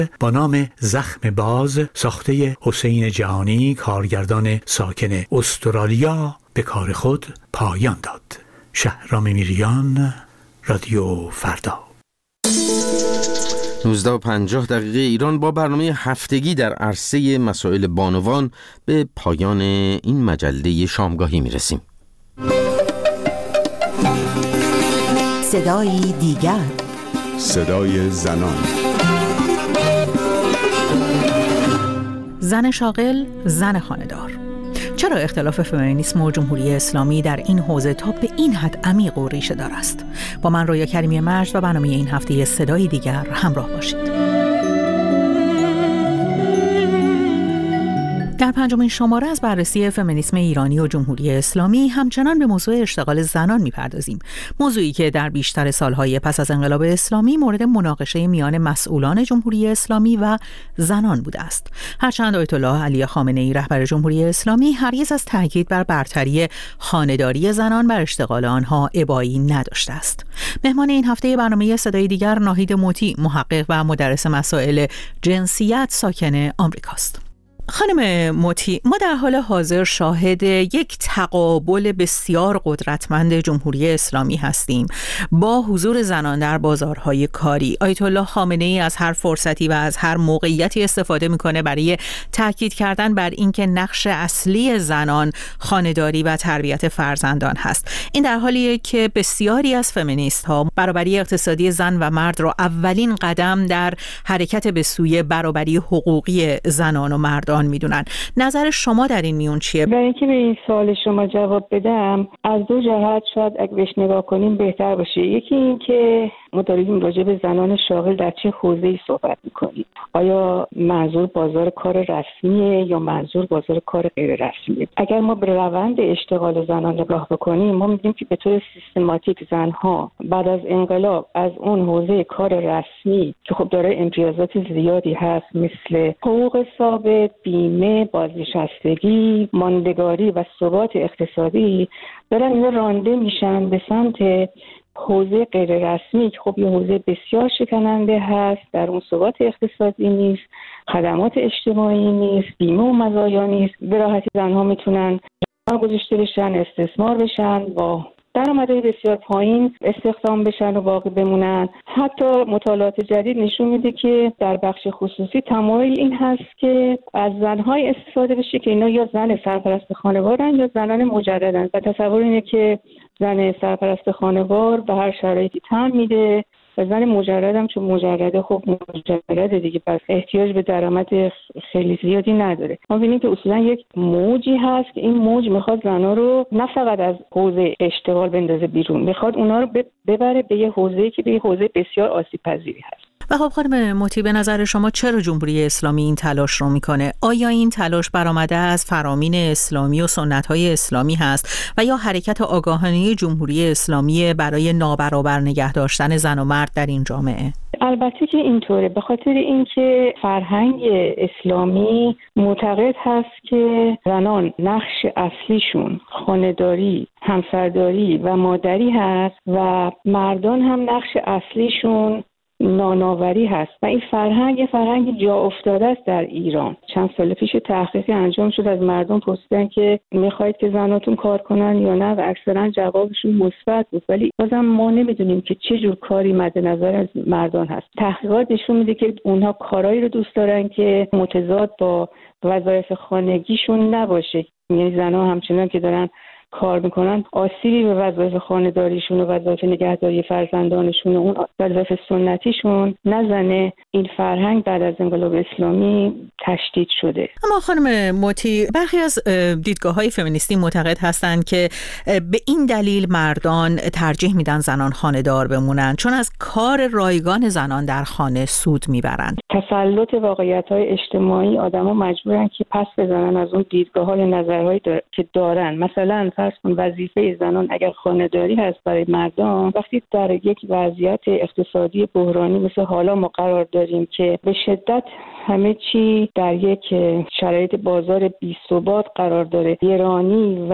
با نام زخم باز ساخته حسین جهانی، کارگردان ساکن استرالیا، به کار خود پایان داد. شهرام میریان، رادیو فردا. 19:50 ایران با برنامه هفتگی در عرصه مسائل بانوان به پایان این مجله شامگاهی میرسیم. صدای دیگر، صدای زنان. زن شاغل، زن خانه‌دار. چرا اختلاف فمینیسم و جمهوری اسلامی در این حوزه تا به این حد عمیق و ریشه دار است؟ با من رویا کریمی مجد و برنامه این هفته صدای دیگر همراه باشید. در پنجمین شماره از بررسی فمینیسم ایرانی و جمهوری اسلامی همچنان به موضوع اشتغال زنان می‌پردازیم. موضوعی که در بیشتر سالهای پس از انقلاب اسلامی مورد مناقشه میان مسئولان جمهوری اسلامی و زنان بوده است. هرچند آیت الله علی خامنه‌ای رهبر جمهوری اسلامی هرگز از تاکید بر برتری خانه‌داری زنان بر اشتغال آنها ابایی نداشته است. مهمان این هفته برنامه صدای دیگر ناهید موتی، محقق و مدرس مسائل جنسیت ساکن آمریکاست. خانم موتی، ما در حال حاضر شاهد یک تقابل بسیار قدرتمند جمهوری اسلامی هستیم با حضور زنان در بازارهای کاری. آیت الله خامنه‌ای از هر فرصتی و از هر موقعیتی استفاده میکنه برای تاکید کردن بر اینکه نقش اصلی زنان خانه‌داری و تربیت فرزندان هست. این در حالیه که بسیاری از فمینیست ها برابری اقتصادی زن و مرد را اولین قدم در حرکت به سوی برابری حقوقی زنان و مردان میدونن. نظر شما در این میون چیه؟ برای اینکه به این سوال شما جواب بدم، از دو جهت شاید اگه بهش نگاه کنیم بهتر باشه. یکی این که ما داریم راجع به زنان شاغل در چه حوزه‌ای صحبت می‌کنیم. آیا منظور بازار کار رسمیه یا منظور بازار کار غیر رسمیه؟ اگر ما به روند اشتغال زنان نگاه بکنیم، ما می‌بینیم که به طور سیستماتیک زن‌ها بعد از انقلاب از اون حوزه کار رسمی که خب داره امتیازات زیادی هست، مثل حقوق ثابت، بیمه، بازنشستگی، ماندگاری و ثبات اقتصادی، دارن اینا رانده میشن به سمت حوزه غیر رسمی که خب یه حوزه بسیار شکننده هست. در اون ثبات اقتصادی نیست، خدمات اجتماعی نیست، بیمه و مزایا نیست. به راحتی زنها میتونن گذاشته بشن، استثمار بشن، با درآمدهای بسیار پایین استخدام بشن و باقی بمونن. حتی مطالعات جدید نشون میده که در بخش خصوصی تمایل این هست که از زنهای استفاده بشه که اینا یا زن سرپرست خانوارن یا زنان مجردن و تصور اینه که زن سرپرست خانوار به هر شرایطی تن میده و زن مجرد هم چون مجرده خب مجرده دیگه، پس احتیاج به درآمد خیلی زیادی نداره. ما ببینیم که اصولا یک موجی هست که این موج میخواد زنها رو نه فقط از حوزه اشتغال بندازه بیرون، میخواد اونا رو ببره به یه حوزه‌ای که به یه حوزه بسیار آسیب پذیری هست. و خب خانم موتی، به نظر شما چرا جمهوری اسلامی این تلاش رو میکنه؟ آیا این تلاش برآمده از فرامین اسلامی و سنت‌های اسلامی هست و یا حرکت آگاهانه جمهوری اسلامی برای نابرابر نگه داشتن زن و مرد در این جامعه؟ البته که اینطوره، به خاطر اینکه فرهنگ اسلامی معتقد هست که زنان نقش اصلیشون خانه‌داری، همسرداری و مادری هست و مردان هم نقش اصلیشون نانآوری هست و این فرهنگ یه فرهنگ جا افتاده است در ایران. چند سال پیش تحقیقی انجام شد، از مردم پرسیدن که میخواید که زناتون کار کنن یا نه و اکثرا جوابشون مثبت بود، ولی بازم ما نمیدونیم که چه جور کاری مد نظر از مردان هست. تحقیقات نشون میده که اونها کارایی رو دوست دارن که متضاد با وظایف خانگیشون نباشه، یعنی زنها همچنان که دارن کار میکنن آسیبی به وظایف خانه‌داریشون و وظایف نگهداری فرزندانشون و اون وظایف سنتیشون نزنه. این فرهنگ بعد از انقلاب اسلامی تشدید شده. اما خانم موتی، برخی از دیدگاه‌های فمینیستی معتقد هستند که به این دلیل مردان ترجیح میدن زنان خانه‌دار بمونن چون از کار رایگان زنان در خانه سود میبرن. تسلط واقعیت‌های اجتماعی آدم‌ها مجبورن که پس بزنن از اون دیدگاه‌ها یا نظرهایی که دارن. مثلا فرض کن وظیفه زنان اگر خانه‌داری هست برای مردان، وقتی در یک وضعیت اقتصادی بحرانی مثل حالا ما قرار داریم که به شدت همه چی در یک شرایط بازار بی‌ثبات قرار داره، گرانی و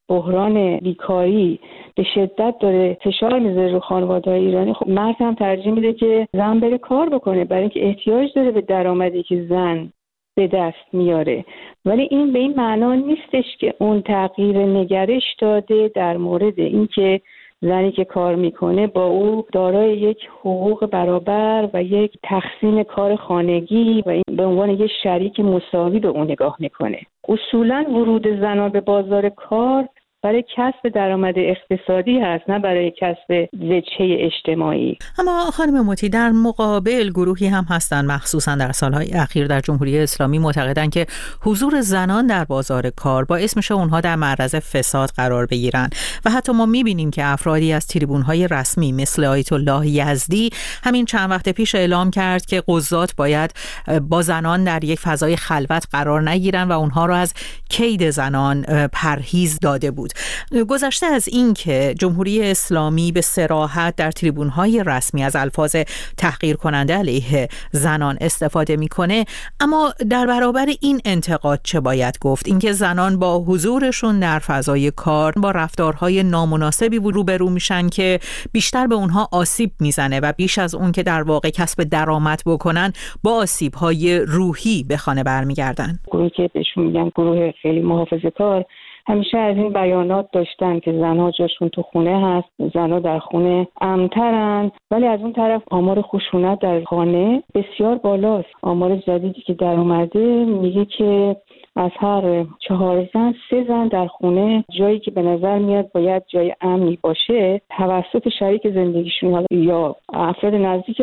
بحران بیکاری به شدت داره فشار میذاره رو خانواده‌های ایرانی، خب مرد هم ترجیح میده که زن بره کار بکنه برای اینکه احتیاج داره به درآمدی که زن به دست میاره. ولی این به این معنا نیستش که اون تغییر نگرش داده در مورد اینکه زنی که کار میکنه با او دارای یک حقوق برابر و یک تقسیم کار خانگی و این به عنوان یک شریک مساوی به اون نگاه میکنه. اصولاً ورود زنان به بازار کار برای کسب درآمد اقتصادی هست، نه برای کسب وجهه اجتماعی. اما خانم موتی، در مقابل گروهی هم هستند مخصوصا در سالهای اخیر در جمهوری اسلامی معتقدند که حضور زنان در بازار کار باعث میشه اونها در معرض فساد قرار بگیرن و حتی ما میبینیم که افرادی از تریبونهای رسمی مثل آیت الله یزدی همین چند وقت پیش اعلام کرد که قضات باید با زنان در یک فضای خلوت قرار نگیرن و اونها رو از کید زنان پرهیز داده بود. گذشته از این که جمهوری اسلامی به صراحت در تریبون‌های رسمی از الفاظ تحقیر کننده علیه زنان استفاده می‌کنه، اما در برابر این انتقاد چه باید گفت؟ اینکه زنان با حضورشون در فضای کار با رفتارهای نامناسبی روبرو میشن که بیشتر به اونها آسیب میزنه و بیش از اون که در واقع کسب درآمد بکنن با آسیب‌های روحی به خانه برمیگردن. گروهی که بهشون میگن گروه خیلی محافظه‌کار همیشه از این بیانات داشتن که زنها جاشون تو خونه هست، زنها در خونه امن‌ترن، ولی از اون طرف آمار خشونت در خانه بسیار بالاست. آمار جدیدی که در اومده میگه که از هر 4 زن 3 زن در خونه جایی که به نظر میاد باید جای امنی باشه توسط شریک زندگیشون یا افراد نزدیک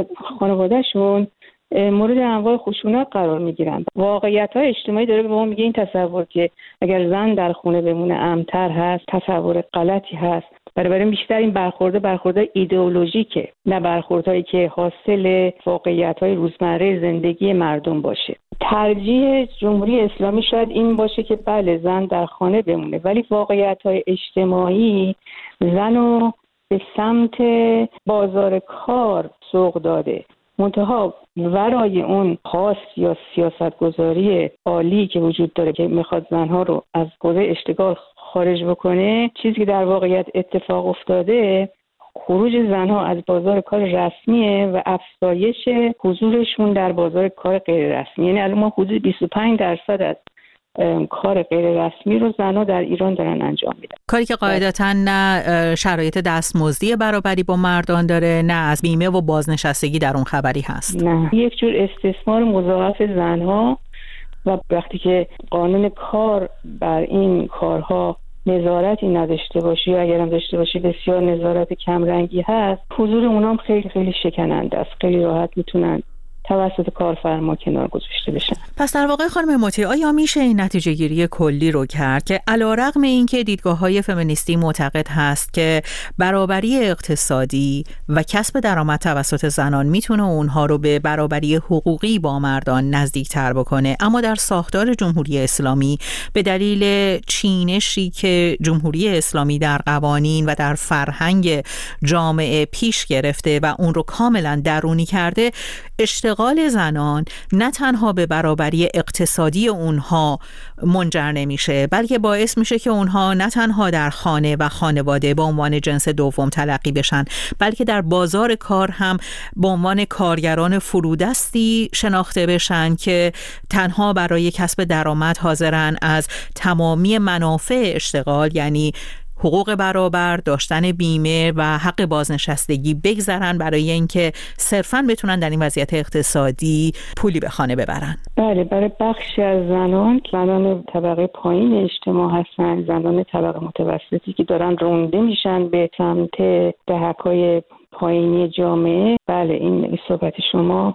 خانوادهشون مورد انواع خشونت قرار میگیرن. واقعیت‌های اجتماعی داره به ما میگه این تصور که اگر زن در خونه بمونه امن‌تر هست تصور غلطی هست. برای بیشتر این برخوردهای ایدئولوژیکه، نه برخوردهایی که حاصل واقعیت‌های روزمره زندگی مردم باشه. ترجیح جمهوری اسلامی شاید این باشه که بله زن در خانه بمونه، ولی واقعیت‌های اجتماعی زنو به سمت بازار کار سوق داده. منتها ورای اون خواست یا سیاستگذاری عالی که وجود داره که میخواد زنها رو از حوزه اشتغال خارج بکنه، چیزی که در واقعیت اتفاق افتاده خروج زنها از بازار کار رسمیه و افزایش حضورشون در بازار کار غیر رسمی. یعنی الان ما حدود 25% از کار غیر رسمی رو زنها در ایران دارن انجام میدن، کاری که قاعدتاً نه شرایط دستمزدی برابری با مردان داره، نه از بیمه و بازنشستگی در اون خبری هست. نه، یک جور استثمار مضاعف زنها و وقتی که قانون کار بر این کارها نظارتی نداشته باشه یا اگرم داشته باشه بسیار نظارت کمرنگی هست، حضور اونام خیلی خیلی شکننده است. خیلی راحت میتونن توسط کارفرما کنار گذاشته بشن. پس در واقع خانم موتی، آیا میشه این نتیجه گیری کلی رو کرد که علیرغم اینکه دیدگاه‌های فمینیستی معتقد هست که برابری اقتصادی و کسب درآمد توسط زنان میتونه اونها رو به برابری حقوقی با مردان نزدیکتر بکنه، اما در ساختار جمهوری اسلامی به دلیل چینشی که جمهوری اسلامی در قوانین و در فرهنگ جامعه پیش گرفته و اون رو کاملا درونی کرده، اشتغال زنان نه تنها به برابری اقتصادی اونها منجر نمیشه، بلکه باعث میشه که اونها نه تنها در خانه و خانواده به عنوان جنس دوم تلقی بشن، بلکه در بازار کار هم به عنوان کارگران فرودستی شناخته بشن که تنها برای کسب درآمد حاضرن از تمامی منافع اشتغال، یعنی حقوق برابر، داشتن بیمه و حق بازنشستگی بگذرن برای اینکه صرفاً بتونن در این وضعیت اقتصادی پولی به خانه ببرن. بله، برای بخشی از زنان طبقه پایین اجتماع هستن، زنان طبقه متوسطی که دارن رونده میشن به سمت دهک‌های پایینی جامعه. بله، این صحبت شما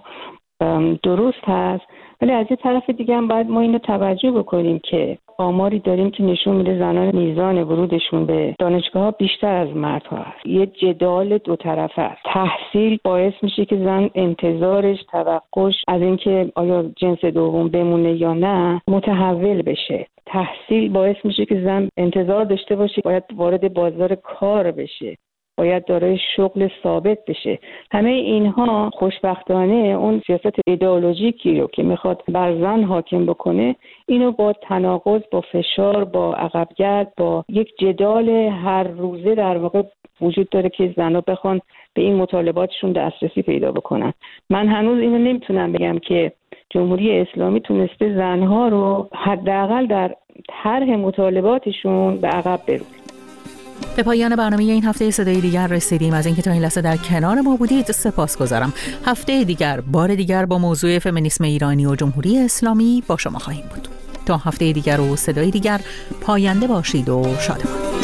درست هست، ولی از یه طرف دیگه هم باید ما اینو توجه بکنیم که آماری داریم که نشون میده زنان میزان ورودشون به دانشگاه‌ها بیشتر از مردها هست. یه جدال دو طرفه است. تحصیل باعث میشه که زن انتظارش، توقعش از اینکه آیا جنس دوم بمونه یا نه متحول بشه. تحصیل باعث میشه که زن انتظار داشته باشه باید وارد بازار کار بشه باید دارای شغل ثابت بشه. همه اینها خوشبختانه اون سیاست ایدئولوژیکی رو که میخواد بر زن حاکم بکنه، اینو با تناقض، با فشار، با عقبگرد، با یک جدال هر روزه در واقع وجود داره که زنها بخوان به این مطالباتشون دسترسی پیدا بکنن. من هنوز اینو نمیتونم بگم که جمهوری اسلامی تونسته زنها رو حداقل در طرح مطالباتشون به عقب برونه. به پایان برنامه این هفته صدای دیگر رسیدیم. از اینکه تا این لحظه در کنار ما بودید سپاسگزارم. هفته دیگر بار دیگر با موضوع فمینیسم ایرانی و جمهوری اسلامی با شما خواهیم بود. تا هفته دیگر و صدای دیگر، پاینده باشید و شادمان.